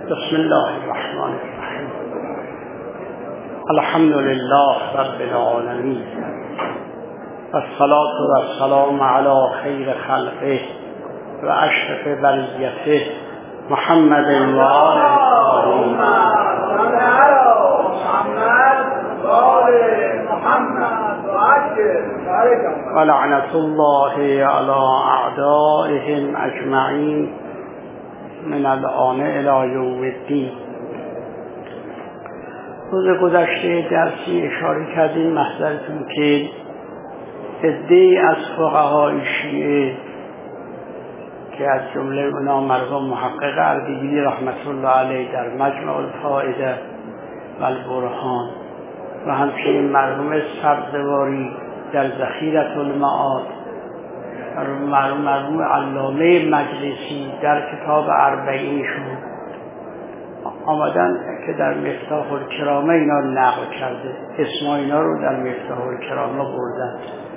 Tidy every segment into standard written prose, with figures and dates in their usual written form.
بسم الله الرحمن الرحیم. الحمد لله رب العالمین والصلاة والسلام علی خیر خلقه و اشرف بریته محمد و آله و لعنت الله علی اعدائهم اجمعین من الآن الی یوم الدین. روز گذشته درسی اشاره کردیم محضرتون که عده‌ای از فقهای شیعه که از جمله اونا مرحوم محقق اردبیلی رحمت الله علیه در مجمع الفائده و البرهان و همچنین مرحوم سبزواری در ذخیرة المعاد، مرحوم علامه مجلسی در کتاب اربعینشون آمدن که در مفتاح الکرامه اینا رو نقل کرده، اسم اینا رو در مفتاح الکرامه بردن.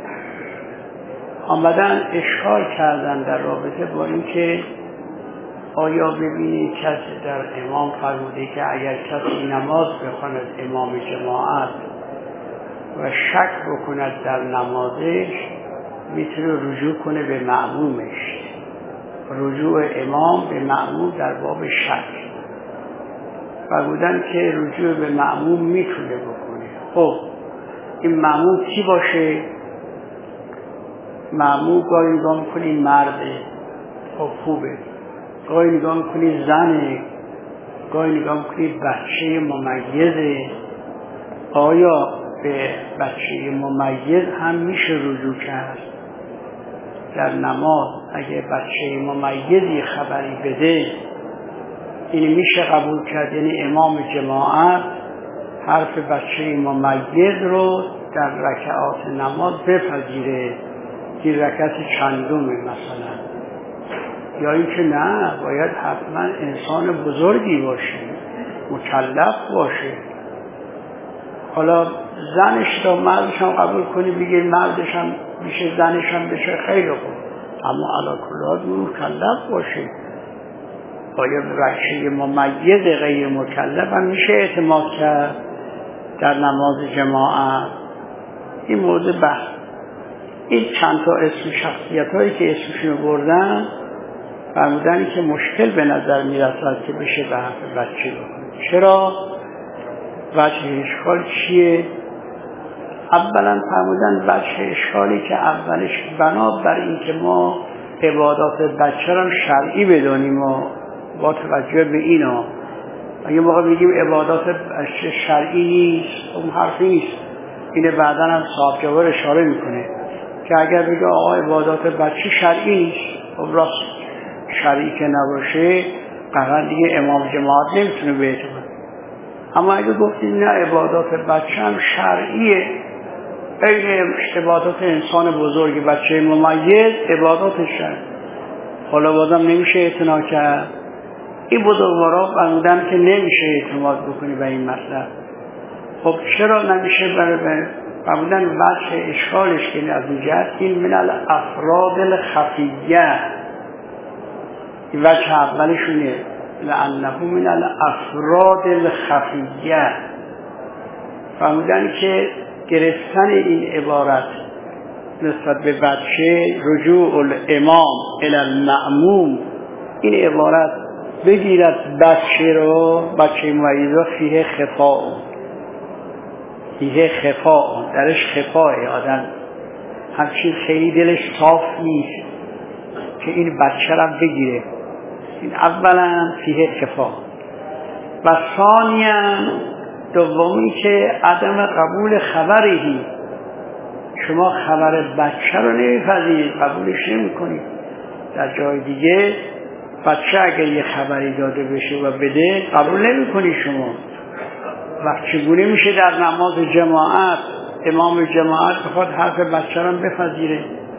آمدن اشکال کردن در رابطه با اینکه آیا ببینید کسی در امام فرموده که اگر کسی نماز بخواند امام جماعت و شک بکند در نمازش میتونه رجوع کنه به مأمومش، رجوع امام به مأموم در باب شک. فرمودن که رجوع به مأموم میتونه بکنه. خب این مأموم کی باشه؟ مأموم گاهی نگاه میکنی مرده، خب خوبه، گاهی نگاه میکنی زنه، گاهی نگاه میکنی بچه ممیزه. آیا به بچه ممیز هم میشه رجوع کرد در نماز؟ اگه بچه ممیزی خبری بده این میشه قبول کرد؟ یعنی امام جماعت حرف بچه ممیز رو در رکعات نماز بپذیره، این رکعت چندومه مثلا، یا اینکه نه باید حتما انسان بزرگی باشه، مکلف باشه. حالا زنش رو مردش هم قبول کنی بگیر مردش هم میشه زنش هم بشه، خیلی خوب، اما علی کل حال مکلف باشه. باید بچه ممیز غیر مکلف هم میشه اعتماد کرد در نماز جماعت؟ این موضوع بحث. این چند تا اسم شخصیت هایی که اسمشون بردن فرمودن که مشکل به نظر میرسد که بشه به حرف بچه بکنه. چرا؟ وجه اشکال چیه؟ اولا فرمودن وجه اشکالی که اولش بنابر این که ما عبادات بچه را شرعی بدانیم و با توجه به اینا، اگه موقع بگیم عبادات بچه شرعی نیست اون حرفی نیست. اینه بعدا هم صاحب جوار اشاره میکنه که اگر بگه آقا عبادات بچه شرعی نیست، خب راست، شرعی که نباشه قرار دیگه امام جماعت نمیتونه به اعتماد. اما اگه گفتیم نه عبادات بچه هم شرعیه، این عبادات انسان بزرگ بچه ممیز عبادات شرعی، حالا بازم نمیشه اعتنا کرد. این بزرگوارا فرمودن که نمیشه اعتماد بکنی به این مطلب. خب چرا نمیشه؟ فرمودن وجه اشکالش که از این جهت این من الافراد الخفیه، این وجه اولشونه لانه من الافراد الخفیه. فرمودن که گرفتن این عبارت نسبت به بچه رجوع الامام الی المأموم، این عبارت بگیرد بچه رو، بچه ممیزا فیه خفاء، درش خفاء، آدم همچین خیلی دلش صاف نیست که این بچه رو بگیره. این اولا فیه خفاء. و ثانیا دومی که عدم قبول خبرهی، شما خبر بچه رو نمیپذیرید، قبولش نمی کنید. در جای دیگه بچه اگر یه خبری داده بشه و بده قبول نمی کنید شما. وقت چگونه میشه در نماز جماعت امام جماعت بخواد حرف بچه رو بپذیره؟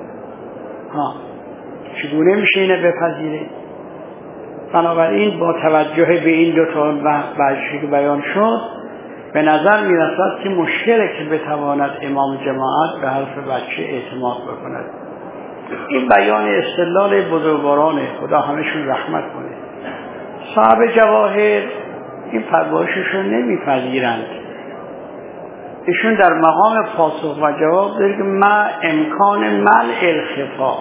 چگونه میشه اینه بپذیره؟ بنابراین با توجه به این دو تا وجهی که بیان شد به نظر میرسد که مشکله که بتواند امام جماعت به حرف بچه اعتماد بکند. این بیان استدلال بزرگواران خدا همشون رحمت کنه. صاحب جواهر این پرباشش رو نمیپذیرند. ایشون در مقام پاسخ و جواب داره که ما امکان منع الخفا.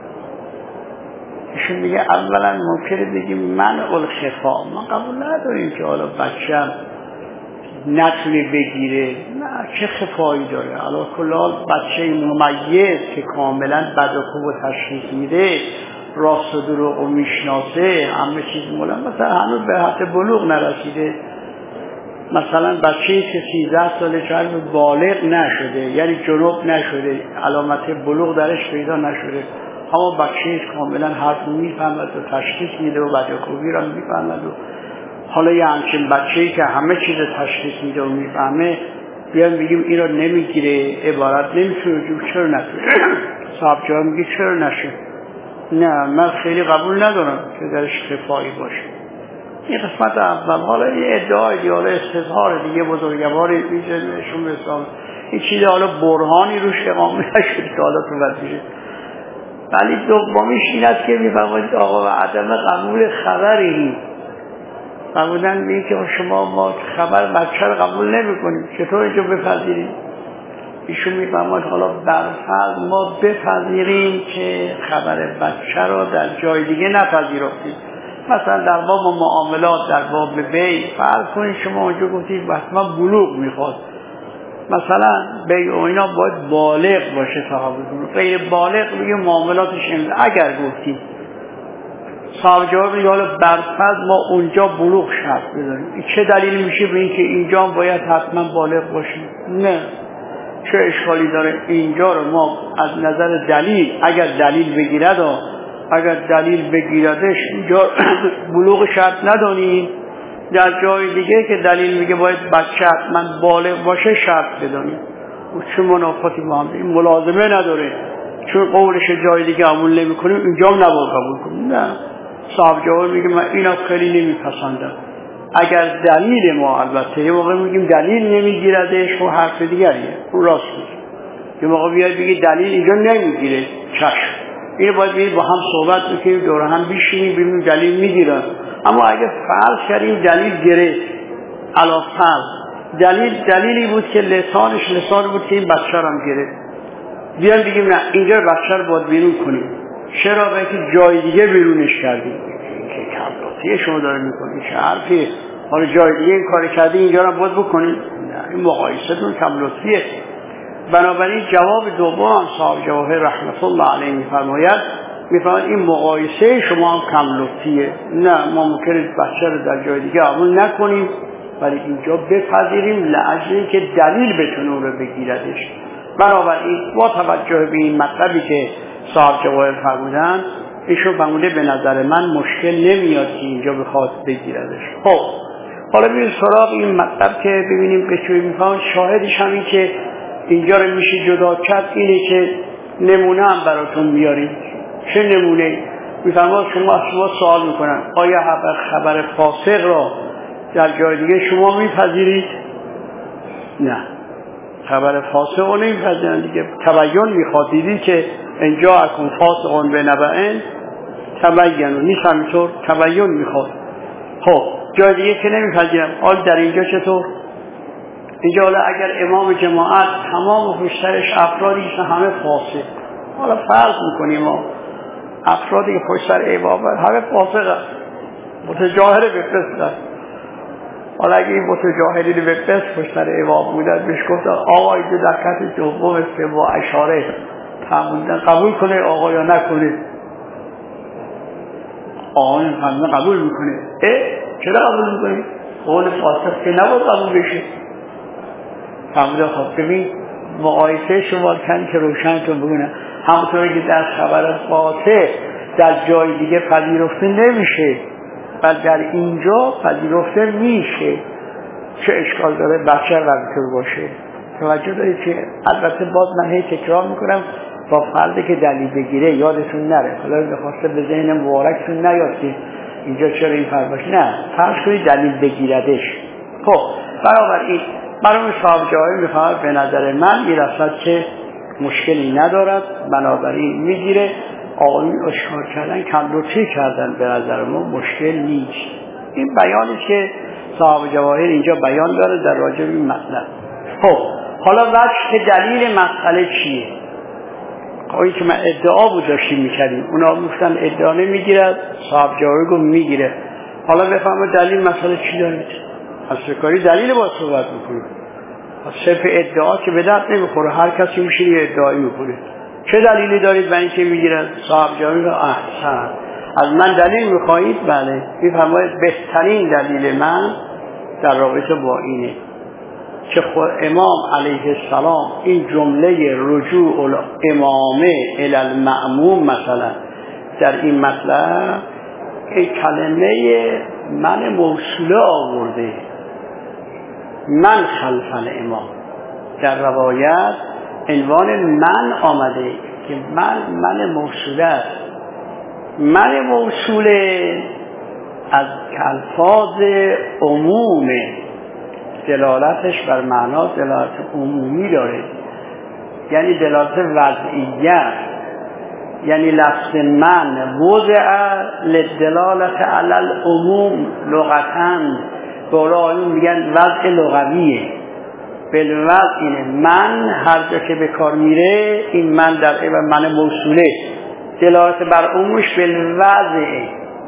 ایشون میگه اولا ممکنه بگیم منع الخفا، ما قبول نداریم که حالا بچه‌م نتونه بگیره، نه چه خفایی داره. علی کل حال بچه ممیز که کاملا بد و خوب و تشخیص میده، راست و دروغ و میشناسه، همه چیز مولا، مثلا هنوز به حد بلوغ نرسیده، مثلا بچه‌ای که 13 ساله شاید بالغ نشده، یعنی جنوب نشده، علامت بلوغ درش پیدا نشده، اما بچه‌ای کاملا حرف میفهمد و تشخیص میده و بد و خوبی را میفهمد. و حالا یه همچین بچه‌ای که همه چیز تشخیص میده و میفهمه، بیان بگیم این را نمیگیره، عبارت نمیتونه، چرا نتونه؟ صاحب جواب میگه چرا نشه؟ نه من خیلی قبول ندارم که درش خفایی باشه. این قسمت اول. حالا یه ادعای دیگه، حالا استظهار دیگه، بزرگواری میشه نشون بسام، این چیزی حالا برهانی روش اقامه نشد که حالا تو وزیشه. ولی دومیش این است که میفرمایید آقا و عدم قبول خبری فرمودن میگه که شما ما خبر بچه رو قبول نمی کنیم، چطور اینجا بپذیریم؟ ایشون میفرماید حالا برفرض ما بپذیریم که خبر بچه رو در جای دیگه نپذیرفتیم، مثلا در باب معاملات، در باب بیع، فرض کنید شما اونجا گفتید حتما بلوغ میخواد، مثلا بیع و اینا باید بالغ باشه صاحب بلوغ، غیر بالغ میگه معاملاتش اگر گفتید صاحب جواب میگه حالا برفرض ما اونجا بلوغ شرط بذاریم، چه دلیل میشه به این که اینجا باید حتما بالغ باشیم؟ نه، چه اشکالی داره؟ اینجا رو ما از نظر دلیل اگر دلیل بگیرد و اگر دلیل بگیردش اینجا بلوغ شرط ندانیم، در جای دیگه که دلیل میگه باید بچه حتما بالغ باشه شرط بدانیم. و چه منافاتی با هم؟ این ملازمه نداره، چون قولش جای دیگه قبول نمی کنیم اینجا هم نباید قبول کنیم. نه، صاحب جواب میگه من اینا خیلی نمیپسندم. اگر دلیل ما، البته یه موقع میگیم دلیل نمیگیردش و حرف دیگریه، اون راست میگه. یه موقع بیاد بگی دلیل اینجا نمیگیره، چشم، اینو باید بگید با هم صحبت میکنیم، دور هم بیشینیم ببینیم دلیل میگیرن. اما اگه فرض کردیم دلیل گرفت، علاوه دلیلی بود که لسان بود که این بچه رو هم گرفت، بیان بگیم نه اینجا بچه رو باید بیرون کنیم، چرا؟ به اینکه جای دیگه بیرونش کردیم. که کملاتی شما داره میکنید، چه حرفی؟ حالا جای دیگه این کار کردی اینجا رو باید بکنید؟ نه، این مقایستون کملاتیه. بنابراین جواب دوم صاحب جواهر رحمت الله علیه میفرماید این مقایسه شما هم کملاتیه. نه، ما ممکنه بچه رو در جای دیگه قبول نکنیم ولی اینجا بپذیریم لاجل اینکه دلیل بتونه اون رو بگیردش. بنابراین با توجه به این مطلبی که صاحب جواهر فرمودن، ایشون فرموده به نظر من مشکل نمیاد که اینجا بخواد بگیردش. خب حالا ببینیم سراغ این مطلب که ببینیم به چوی میفهمن. شاهدش همین که اینجا رو میشه جدا کرد اینه که نمونه هم براتون میاریم. چه نمونه؟ میفهمن شما سوال میکنن آیا خبر فاسق را در جای دیگه شما میپذیرید؟ نه، خبر فاسق رو نمیپذیرن دیگه. تبیین میخواد، دیدی که اینجا اکن فاسقون به نبعین تبیینون، نیست همینطور؟ تبیین میخواد. خب جای دیگه که نمیپذیرم. حال در اینجا چطور؟ اینجا حالا اگر امام جماعت تمام پشترش افرادی که همه فاسق، حالا فرض میکنیم افرادی که پشتر امام همه فاسق متجاهل به فسق، حالا اگه این متجاهلی به فسق پشتر امام بودن بهش گفتن آقا اینجا در کت دوم است با اشاره فرمودن قبول کنه آقا یا نکنه؟ آقا این قبول میکنه. چرا قبول میکنه؟ قول فاسق که نباید قبول بشه. فرموده خب ببین مقایسه شما کن که روشنتون بگونه، همونطوری که در خبر فاسق در جای دیگه پذیرفته نمیشه و در اینجا پذیرفته میشه، چه اشکال داره بچه ربطور باشه؟ توجه دارید که البته باز من هی تکرار میکنم با فرضی که دلیل بگیره یادتون نره، حالا میخواسته به ذهن مبارکتون نیاد که اینجا چرا این فرض باشه، نه، فرض کنید دلیل بگیردش. خب بنابراین برای صاحب جواهر میفهمد به نظر من میرسد که مشکلی ندارد، بنابراین میگیره. آقایون اشکار کردن کملوتی کردن، به نظر ما مشکل نیست. این بیانی که صاحب جواهر اینجا بیان داره در راجع به این مطلب. خب حالا وجه دلیل مسئله چیه؟ این که من ادعا بود داشتیم میکردیم، اونا میگفتن ادعا نمیگیرد، صاحب جواهر گفت میگیره. حالا بفهمه دلیل مسئله چی دارید؟ از فکری دلیل با صحبت میکنید، از صرف ادعا که به درد نمیخوره، هر کسی میشه یه ادعایی میکنه. چه دلیلی دارید برای اینکه میگیرد؟ صاحب جواهر احسن، از من دلیل میخواهید؟ بله. میفرماید بهترین دلیل من در رابطه با اینه که خود امام علیه السلام این جمله رجوع الامامه الی المأموم مثلا در این مطلب این کلمه من موصوله آورده، من خلف الامام. در روایت عنوان من آمده که من موصوله است. من موصوله از الفاظ عمومه، دلالتش بر معنا دلالت عمومی داره، یعنی دلالت وضعیت، یعنی لفظ من وضع لدلالت علی العموم لغتاً. برای میگن وضع لغویه، بالوضع اینه. من هر جا که به کار میره این من در عبر من موصوله دلالت بر عمومش بالوضعه.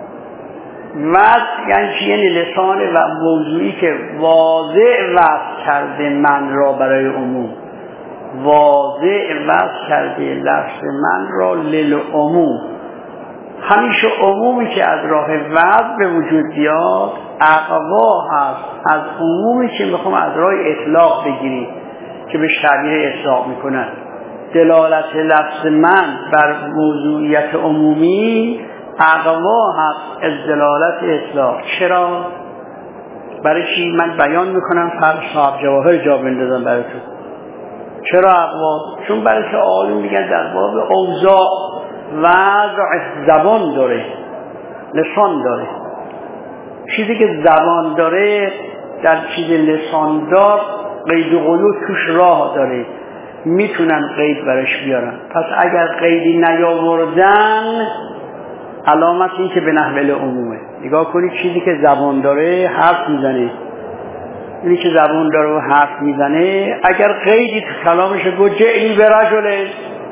وضع یعنی چی؟ یعنی لسان و موضوعی که واضح وضع کرده من را برای عموم، واضح وضع کرده لفظ من را للعموم. همیشه عمومی که از راه وضع به وجود بیاد اقوا هست از عمومی که میخوام از راه اطلاق بگیریم که به شبیه اطلاق میکنن. دلالت لفظ من بر موضوعیت عمومی اقوا هست از دلالت اطلاق. چرا؟ برای چی؟ من بیان میکنم فرق صاحب جواهر جا بندازم براتون. چرا اقوا؟ چون برای که آقایون میگن در باب اوضاع وضع زبان داره، لسان داره. چیزی که زبان داره در چیز لسان دار قید و قیود توش راه داره، میتونن قید برش بیارن. پس اگر قیدی نیاوردن علامت این که به نحو عمومه. نگاه کنید چیزی که زبان داره حرف میزنه، اینی که زبان داره و حرف میزنه اگر قیدی تو کلامش گفت جعلی به رجله،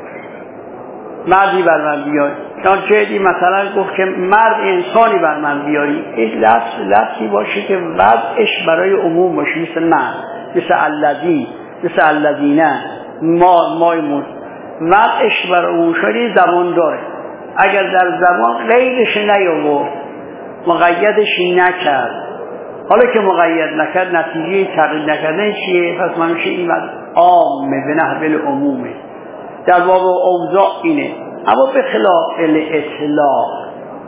مردی بر من بیاری، یا جعلی مثلا گفت که مرد انسانی بر من بیاری، این لفظی باشه که وضعش برای عموم باشه، مثل من، مثل الذی، مثل الذینه، مایمون، وضعش برای عموم شدی زبان داره. اگر در زبان قیدش نیاورد، مقیدش نکرد، حالا که مقید نکرد نتیجه تقیید نکردن چیه؟ پس من میشه این وضع عامه به نحو عمومه. در باب اوضاع اینه. اما به خلاف الاطلاق،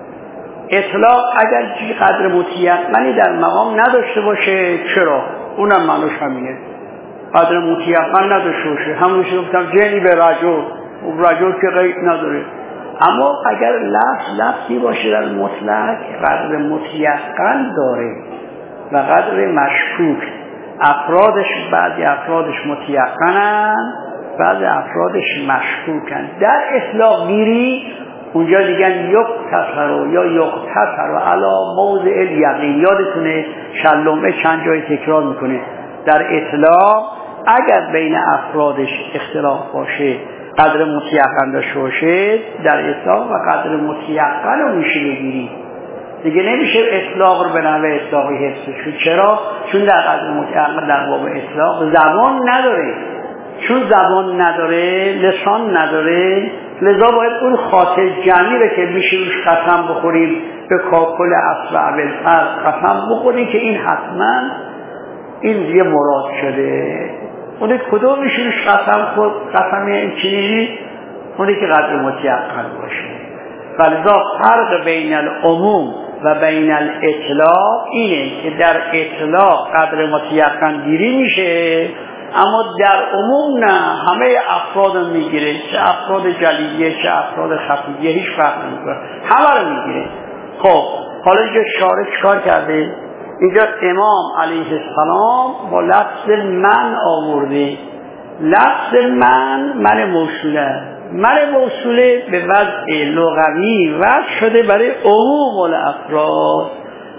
اطلاق اگر چی قدر متیقنی در مقام نداشته باشه، چرا؟ اونم معنوش همینه، قدر متیقن نداشته باشه. همونش گفتم جنی به رجل که قید نداره. اما اگر لفظی باشه در مطلق قدر متیقن داره و قدر مشکوک، افرادش بعضی افرادش متیقنن، بعضی افرادش مشکوکن. در اطلاق گیری اونجا دیگه یقتصر یا یقتصر علی موضع الیقین. یادتونه شلومه چند جای تکرار میکنه در اطلاق اگر بین افرادش اختلاف باشه قدر متیقن داشته باشه، در اطلاق و قدر متیقن رو میشه بگیری. دیگه نمیشه اطلاق رو به نحو اطلاقی حفظش. چرا؟ چون در قدر متیقن در باب اطلاق زبان نداره. چون زبان نداره، لسان نداره، لذا باید اون خاطر جمعی رو که میشه روش قسم بخوریم به کاکل اصل و ابوالفضل قسم بخوریم که این حتما این دیگه مراد شده. اونی کدوم میشه روش قسم این چیزی؟ اونی که قدر متیقن باشه. فلذا فرق بین العموم و بین الاطلاق اینه که در اطلاق قدر متیقن گیری میشه، اما در عموم نه، همه افراد میگیره، چه افراد جلیه چه افراد خفیه، هیچ فرق نمیکنه، همه رو میگیره. خب حالا اینجا شارع چیکار کرده؟ اینجا امام علیه السلام با لفظ من آورده. لفظ من موصوله، من موصوله به وضع لغوی وضع شده برای عموم الافراد.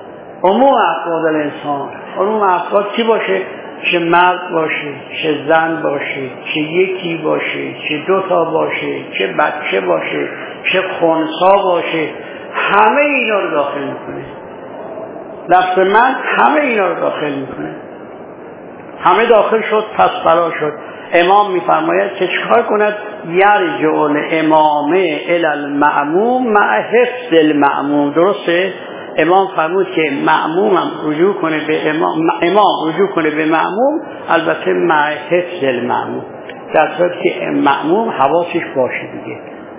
عموم افراد الانسان، عموم افراد چی باشه؟ چه مرد باشه، چه زن باشه، چه یکی باشه، چه دوتا باشه، چه بچه باشه، چه خنثی باشه، همه اینا رو داخل میکنه. لفظ من همه اینا رو داخل میکنه. همه داخل شد، پس بلا شد. امام میفرماید که چکار کند؟ یرجع الامامه الی المأموم مع حفظ المأموم. درسته؟ امام فرمود که مأموم هم رجوع کنه به امام رجوع کنه به مأموم، البته مع حفظ المأموم، در صورتی که مأموم حواسش باشه دیگه.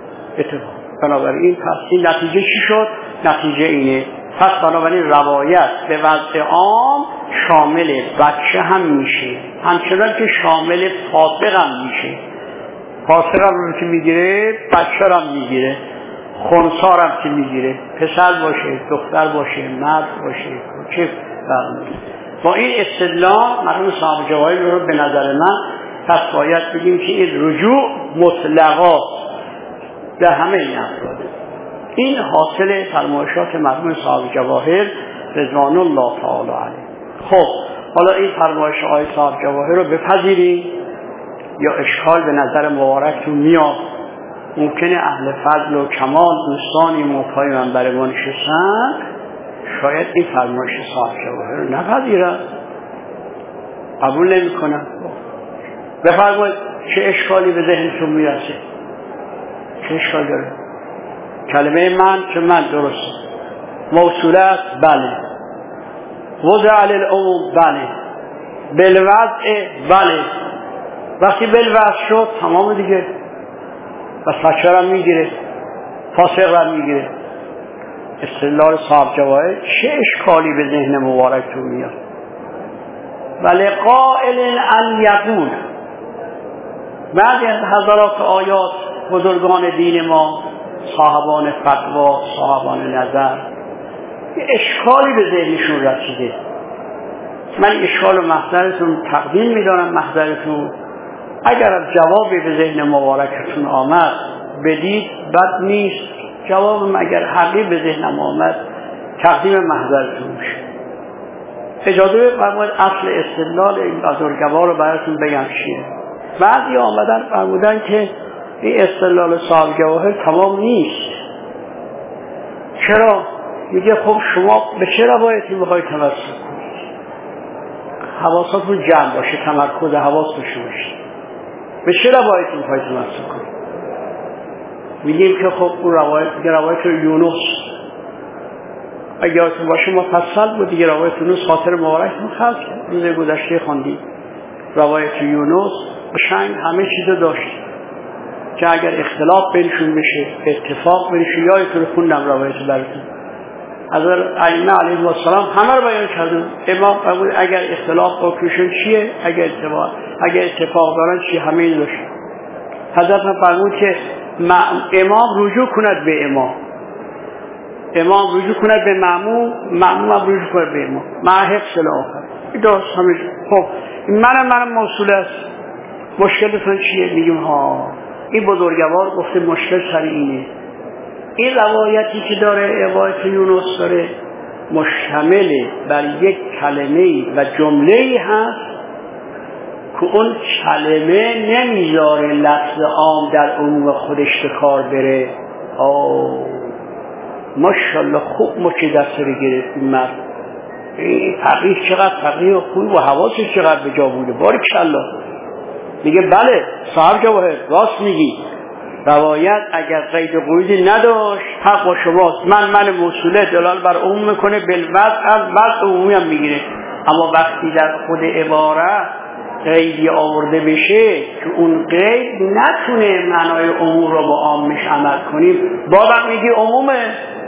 بنابراین پس این نتیجه چی شد؟ نتیجه اینه. پس بنابراین روایت به وضع عام شامل بچه هم میشه، همچنان که شامل فاسق هم میشه. فاسق هم که میگیره بچه هم میگیره، خنثی هم که میگیره، پسر باشه، دختر باشه، مرد باشه، کوچک. با این استدلال مرحوم صاحب جواهر رو به نظر من پس باید بگیم که این رجوع مطلقا در همه این افراد. این حاصل فرمایشات مرحوم صاحب جواهر رضوان الله تعالی علیه. خب حالا این فرمایش آقای صاحب جواهر رو بپذیریم یا اشکال به نظر مبارکتون میاد؟ ممکنه اهل فضل و کمال دوستانی موقعی منبر ما نشستن شاید این فرمایش صاحب جواهر رو نپذیرن، قبول نمی کنن. بفرمایید چه اشکالی به ذهنتون میرسه؟ چه اشکال داره؟ کلمه من که من درست موصوله است، بله. وضع للعموم، بله. بالوضع، بله. وقتی بالوضع شد تمام دیگه. بس بچه را میگیره، فاسق را میگیره. استدلال صاحب جواهر چه اشکالی به ذهن مبارکتون میاد؟ ولی قائل ان یقول، بعضی از حضرات آیات بزرگان دین ما، صاحبان فتوا، صاحبان نظر، یه اشکالی به ذهنشون رسیده. من اشکال و محضرتون تقدیم میدارم محضرتون. اگر از جوابی به ذهن مبارکتون آمد بدید، بد نیست. جوابم اگر حقی به ذهنم آمد تقدیم محضرتون میشه. اجازه بفرمایید اصل استدلال این بزرگوار رو براتون بگم چیه. بعضی آمدن فرمودن که این استدلال صاحب جواهر تمام نیست. چرا؟ میگه خب شما به چه روایتی میخواید تمسک کنید؟ حواساتون جمع باشه، تمرکز حواس داشته باشید. به چه روایتی میخواید تمسک کنید؟ میگیم که خب اون روایت یونس، اگه یادتون باشه مفصل بود دیگه. روایت یونس خاطر مبارک خلق روز گذشته خواندیم. روایت یونس قشنگ همه چیزو داشت که اگر اختلاف بینشون بشه اتفاق بشه. یادتون خوندم روایت براتون. حضرت ائمه علیهم السلام همه رو بیان کردن. امام فرمود اگر اختلاف بکنشون چیه، اگر اتفاق دارن چیه، همه این داشت. حضرت فرمود که امام رجوع کند به امام رجوع کند به مأموم، مأموم هم رجوع کند به امام، مع حفظ الاخر. این درست همه. خب منم موصول است. مشکلتون چیه؟ میگیم ها این بزرگوار گفته مشکل سر اینه. این روایتی که داره روایت یونس داره مشتمل بر یک کلمه و جمله هست که اون کلمه نمیذاره لفظ عام در عموم خودش به کار بره. ماشاءالله خوب مچه دست رو گرفت این مرد. این فقیه چقدر فقیه و خوب و حواسش چقدر به جا بوده. باریکالله. میگه بله صاحب جواهر راست میگی، روایت اگر قید قیودی نداشت حق با شماست. من موصوله دلال بر عموم میکنه، بالوضع عمومی هم میگیره. اما وقتی در خود عبارت قیدی آورده بشه که اون قید نتونه معنای عموم رو با عامش عمل کنیم، بازم میگی عمومه.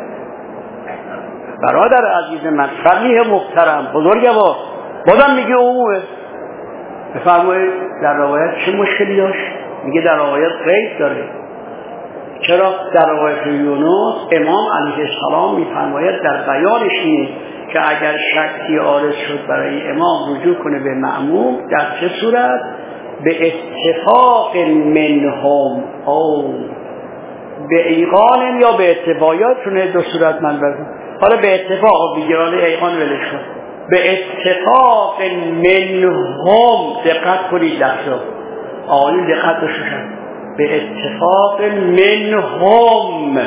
برادر عزیز من، فقیه محترم، بزرگوار، بازم میگی عمومه. بفرمایید در روایت چه مشکلی داشت؟ میگه در روایت قید داره. چرا؟ در روایت یونس امام علیه السلام میفرماید در بیانش اینه که اگر شکی عارض شد برای امام رجوع کنه به مأموم. در چه صورت؟ به اتفاق منهم او به ایقان یا به اتفاقیات. چون دو صورت من بگم. حالا به اتفاق بگیر، حالا ایقان ولش کن. به اتفاق منهم، دقت کنید لفظا آقایون دقت داشتن، به اتفاق منهم،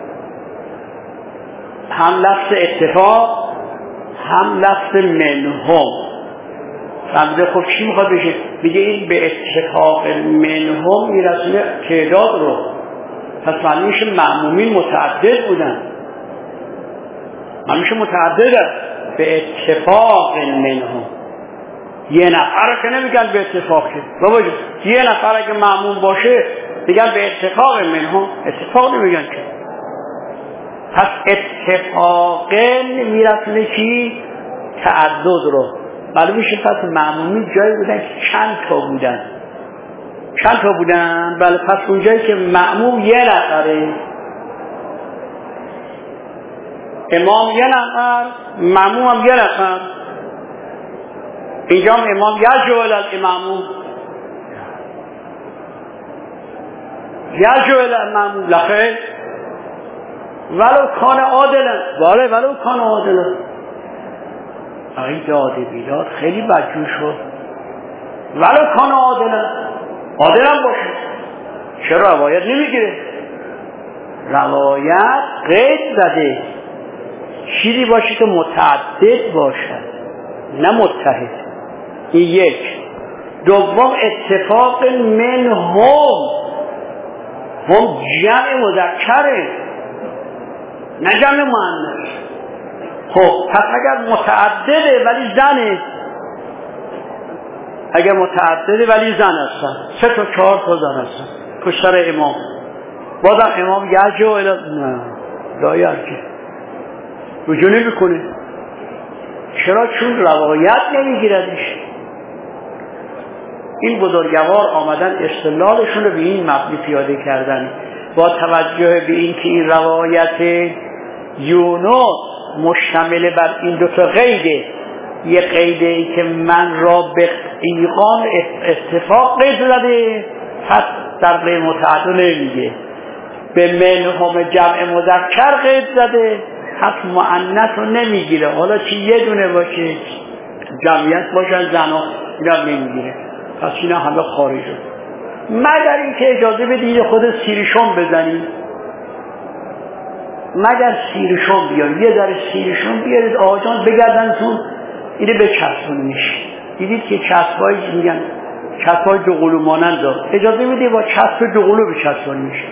هم لفظ اتفاق هم لفظ منهم. فهمیده؟ خب چی میخواد بشه؟ میگه این به اتفاق منهم میرسونه تعداد رو، پس معنی میشه مأمومین متعدد بودن، معنی میشه متعدد به اتفاق منهم. یه نفر که نمیگن به اتفاق که بابا یه نفر اگه مأموم باشه میگن به اتفاق منهم، اتفاق نمیگن که. پس اتفاقا میرسونه چی؟ تعدد رو. معلوم میشه پس مأمومین جایی بودن که چند تا بودن. چند تا بودن؟ بله، پس اونجایی که مأموم یه نفره، امام یه نفر، مأموم هم یه نفر، اینجا هم امام یرجع الی الامام، یرجع الی الامام لخیر ولو کان عادلا، بله ولو کان عادلا. این داد بیداد خیلی بدجور شد. ولو کان عادلا، عادلا باشه. چرا روایت نمیگیره؟ روایت قید زده چیزی باشه که متعدد باشد نه متحد. این یک. دوم اتفاق منهم، هم جمع مذکره نه جمع مؤنث. خب پس اگر متعدده ولی زنه، اگر متعدده ولی زن هستن، 3 تا 4 تا زن هستن پشتر امام، بازم امام یرجع الی نه لا یرجع، رجوع نمیکنه. چرا؟ چون روایت نمیگیردش. این بزرگوار آمدن استدلالشون رو به این مبنی پیاده کردن، با توجه به این که این روایت یونس مشتمل بر این دو تا قیده، یه قیده که من را به ایقان اتفاق قید زده، پس در غیر متعدد نمیگه. به منهم جمع مذکر قید زده، پس مؤنث رو نمیگیره. حالا چی یه دونه باشه جمعیت باشن زنا، اینا نمیگیره. پس اینا همه خارجه، مگر اینکه اجازه بدید خود سیرشون بزنید، مگر سیرشون بیارید، یه در سیرشون بیارید آجان بگردنتون اینه بچسبونیش. دیدید که چسبایی میگن چسبای دوقلو مانند دار، اجازه میدید با چسب دوقلو بچسبونیش.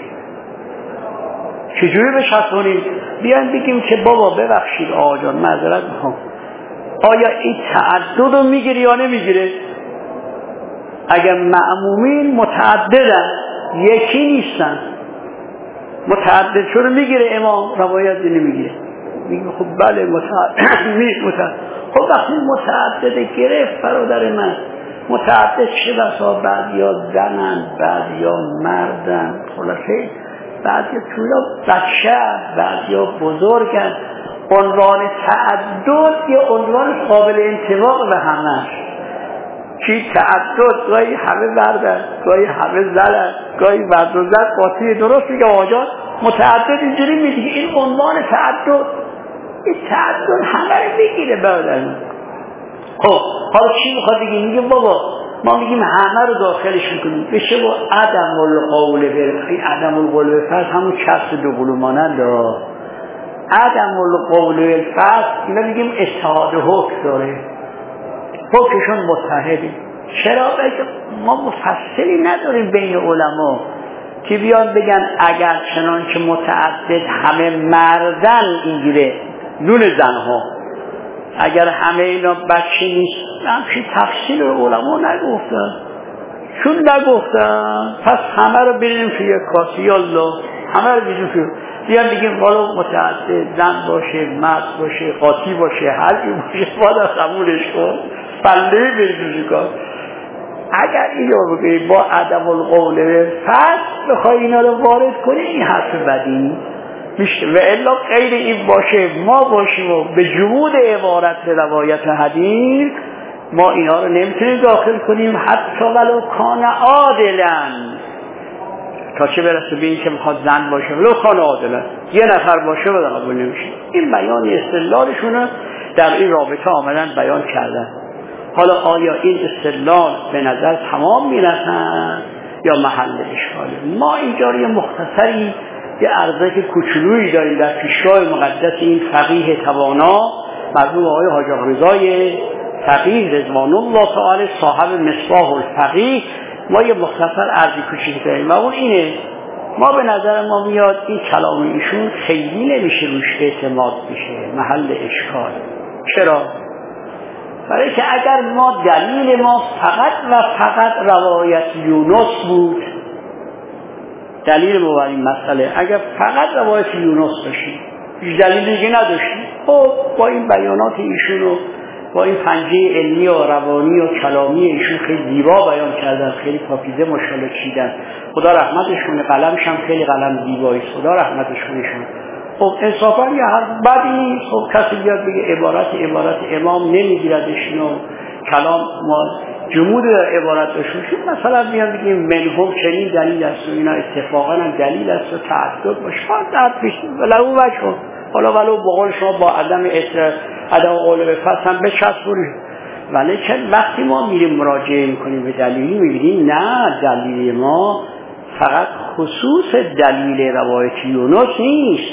چجوری بچسبونید؟ بیان بگیم که بابا ببخشید آجان معذرت میخوام، آیا این تعدد رو میگیره یا نمیگیره؟ اگر مأمومین متعددن یکی نیستن، متعدد شو رو میگیره امام، روایت نمیگیره. میگه خب بله متعدد. خب وقتی متعدد گرفت برادر من، متعدد چه بسا بعد یا زنن، بعد یا مردن، خلاصه بعد یا طولا بچه، بعد یا بزرگن. عنوان تعدد یا عنوان قابل انطباق به همه. چی تعدد؟ گاهی همه مردن، گاهی همه زنن، گاهی مرد و زن قاطی. درست میگه آجان متعدد اینجوری میگه، این عنوان تعدد، این تعدد همه رو میگیره برادر. خب حالا چی میخواد بگیم؟ میگه بابا ما میگیم همه رو داخلش میکنیم، بشه با عدم القول بره. این عدم القول بالفرض همون چسب دوقلو مانند عدم القول بالفرض، اینا میگیم اتحاد حکم داره، حکمشون متحده. چرا؟ بگه ما مفصلی نداریم بین علما که بیان بگن اگر چنان که متعدد همه مردن اینگیره نون زنها، اگر همه اینا بچه نیست، همچین تفصیل علما نگفتن. چون نگفتن پس همه رو بریم توی کاسی، یالله همه رو بریم توی بیان بگیم والا متعدد زن باشه، مرد باشه، قاطی باشه، هرکی باشه، بالا قبولش کن، بله بریم کار. اگر اینو بگیم با عدم القول فصل بخوای اینا رو وارد کنی، این حرف بدی میشه. و الا غیر این باشه ما باشیم و به جمود عبارت روایت حدیث ما اینا رو نمیتونیم داخل کنیم، حتی ولو کان عادلا، تا چه برسه به این که میخواد زن باشه ولو خانه عادل یه نفر باشه و قبول نمیشه. این بیان استدلالشون در این رابطه آمدن بیان کردن. حالا آیا این استدلال به نظر تمام میرسن یا محل اشکاله؟ ما اینجا یه مختصری یه عرضه کوچولویی داریم در پیشگاه مقدس این فقیه توانا مرحوم آقای حاج آقا رضای فقیه رضوان الله تعالی صاحب مصباح الفقیه. ما یه مختصر عرضی کوچیک داریم و اون اینه، ما به نظر ما میاد این کلام ایشون خیلی نمیشه روش اعتماد بشه، محل اشکال. چرا؟ برای که اگر ما دلیل ما فقط و فقط روایت یونس بود، دلیل ما بر این مسئله اگر فقط روایت یونس داشتیم هیچ دلیل دیگه نداشتیم، خب با این بیانات ایشون و با این پنجه علمی و روانی و کلامی ایشون خیلی زیبا بیان کردن، خیلی پاکیزه ماشاءالله چیدن، خدا رحمتش کنه، قلمش هم خیلی قلم زیبایی، خدا رحمتش کنه. خب انصافا یه حرف بدی، خب کسی بیاد بگه عبارت امام نمیگیردش و کلام ما جمود عبارت داشتون، مثلا بیان بگیم منهم چنین دلیل است و اینا اتفاقا هم دلیل است و تعدد باشه، فقط پیشیم ولو بچه حالا ولو بقول شما با عدم قول به فصل هم بچسبونید. ولی که وقتی ما میریم مراجعه میکنیم به دلیلی میبینیم نه، دلیل ما فقط خصوص دلیل روایت یونس نیست،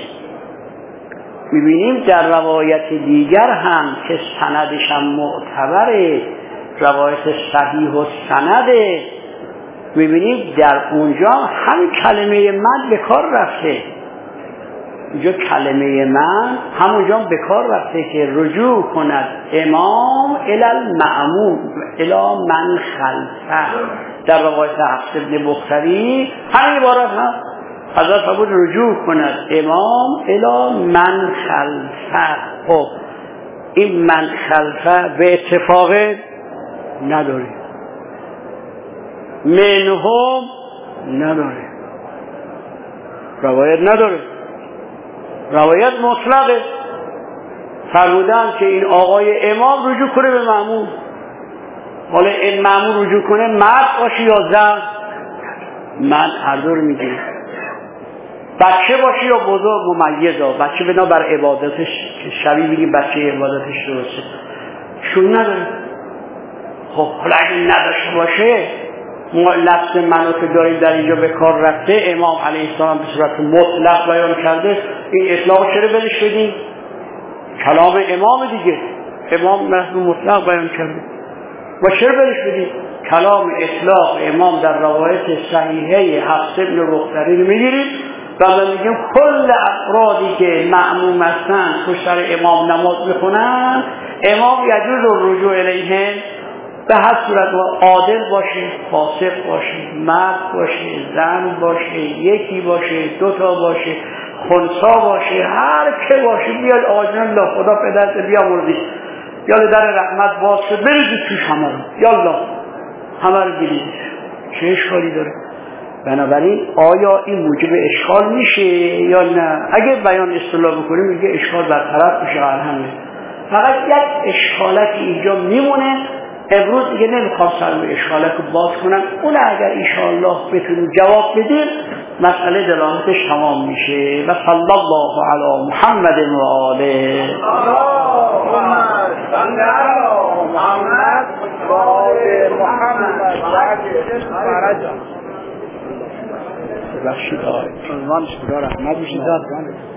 میبینیم در روایت دیگر هم که سندش هم معتبره، روایت صحیح و سنده، میبینیم در اونجا هم کلمه من به کار رفته، اینجا کلمه من همونجا به کار رفته که رجوع کند امام الی المأموم الی من خلفه. در روایت حفص بن بختری همین عبارت هم حضرت فرمود رجوع کند امام الی من خلفه. خب این من خلفه به اتفاق نداره، منهم نداره، روایت نداره، روایت مطلقه. فرمودن که این آقای امام رجوع کنه به مأمون، حالا این مأمون رجوع کنه مرد باشه یا زن، من هر دو رو میگیم، بچه باشه یا بزرگ ممیز ها، بچه بنا بر عبادتش شبیه بگیم بچه عبادتش درسته شون نداره. خب حالا اگه نداشته باشه ما لفظ منو که داریم در اینجا به کار رفته، امام علیه السلام به صورت مطلق بیان کرده، این اطلاق چرا برش بدیم؟ کلام امام دیگه، امام مطلق بیان کرده و چرا برش بدیم؟ کلام اطلاق امام در روایت صحیحه حفص بن بختری رو میگیریم و میگیم کل افرادی که مأموم هستن پشت سر امام نماز میخونن، امام یجوز الرجوع الیهم به هر صورت عادل باشه، فاسق باشه، مرد باشه، زن باشه، یکی باشه، دوتا باشه، خنثی باشه، هر که باشه بیاد آجن الله خدا پدرت بیامرزی یا در رحمت باز شد بریزید توش همه رو، یالله همه رو گیرید، چه اشکالی داره؟ بنابراین آیا این موجب اشکال میشه یا نه؟ اگه بیان اصطلاح بکنیم میگه اشکال برطرف میشه، الحمدلله. فقط یک اشکالت اینجا میمونه، امروز دیگه نمیخوام سر به اشکالت رو باز کنم، اون اگر انشاءالله بتونیم جواب بدیم مسئله دلالتش تمام میشه. و صلی الله علی محمد و آله. اللهم صل علی محمد و آل محمد و عجل فرجا. ببخشید عنوانش خدا رحمت میشه.